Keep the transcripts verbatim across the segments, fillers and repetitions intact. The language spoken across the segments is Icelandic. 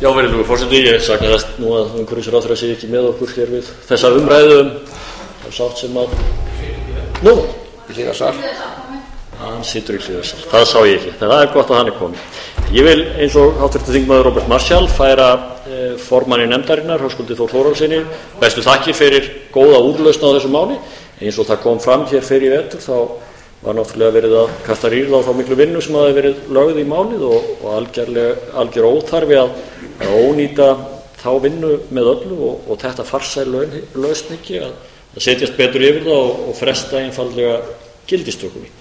Já, virðulegur forseti, ég sakna þess nú að umhverfisráðherra sé ekki með okkur hér við þessa umræðu um þá sátt sem að nú, í hliðarsal hann situr í hliðarsal, það sá ég ekki, það er gott að hann er kominn. Ég vil eins og háttvirtur þingmaður Róbert Marshall færa eh, formanni nefndarinnar Höskuldi Þór Þórhallssyni bestu þakkir fyrir góða úrlausn á þessu máli. Eins og það kom fram hér fyrr í vetur þá var náttúrulega verið að kasta rýrð á þá miklu vinnu sem hafi verið lögð í málið og, og algjör óþarfi að, að ónýta þá vinnu með öllu og, og þetta farsæl lausn ekki að, að setjast betur yfir það og, og fresta einfaldlega gildistökunni.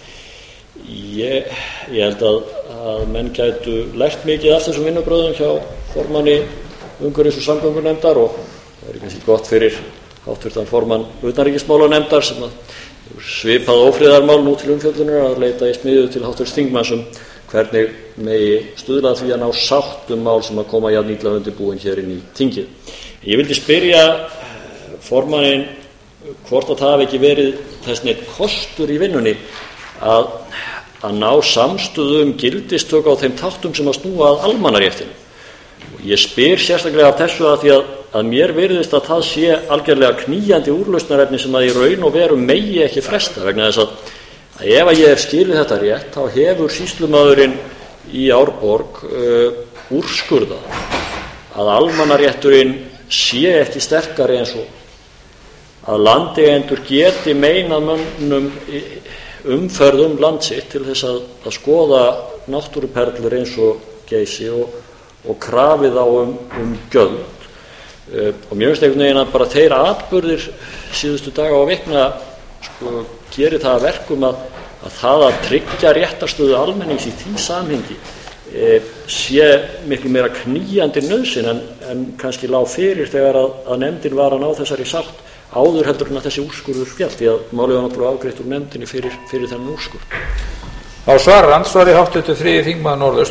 Ég, ég held að, að menn gætu lært mikið af þessum vinnubröðum hjá formanni umhverfis- og samgöngunefndar og það er kannski gott fyrir háttvirtan formann utanríkismálanefndar sem að svipað ófriðarmál nú til umfjöllunar að leita í smiðju til háttvirts þingmanns um hvernig megi stuðla því að ná sátt um mál sem að koma jafn illa undirbúin hér inn í þingið. Ég vildi spyrja formanninn hvort að það hafi ekki verið þess neitt kostur í vinnunni að, að ná samstöðu um gildistöku á þeim þáttum sem að snúa að almannaréttinu. Ég spyr sérstaklega af þessu að því að, að mér virðist að það sé algjörlega knýjandi úrlausnarefni sem að í raun og veru megi ekki fresta vegna þess að, að ef að ég hef skilið þetta rétt þá hefur sýslumaðurinn í Árborg uh, úrskurðað að almannarétturinn sé ekki sterkari en svo að landeigendur geti meinað mönnum umferð um land sitt til þess að, að skoða náttúruperlur eins og Geysi og og krafið á um, um gjöld uh, og mér finnst einhvern veginn að bara þeir atburðir síðustu daga og vikna sko, gerir það að verkum að, að það að tryggja réttarstöðu almennings í því samhengi uh, sé miklu meira knýjandi nauðsyn en, en kannski lá fyrir þegar að, að nefndin var að ná þessari sátt áður heldur en að þessi úrskurður féll því að málið var náttúrulega afgreitt úr nefndinni fyrir, fyrir þennan úrskurð. Á svarar andsvari háttvirtur þriðji þingmaður Norðausturkjördæmis